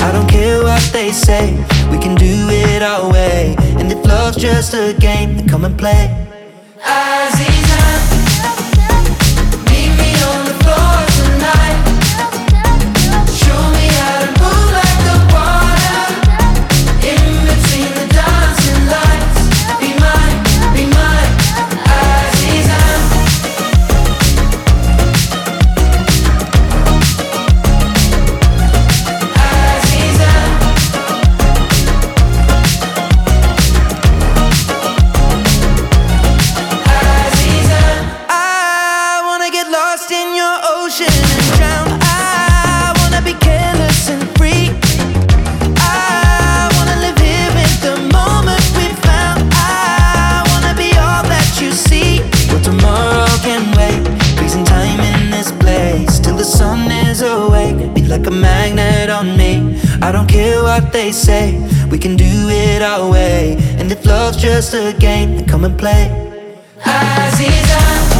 I don't care what they say, we can do it our way. And if love's just a game, then come and play. Aziza, meet me on the floor tonight. Show me how to move like the water in between the dancing lights. Be mine, Aziza. Aziza. Aziza. I wanna get lost in your ocean and drown. I wanna be careless and free. I wanna live here in the moment we found. I wanna be all that you see. But tomorrow can wait, freezing time in this place till the sun is awake. Be like a magnet on me, I don't care what they say, we can do it our way. And if love's just a game, then come and play. Aziza.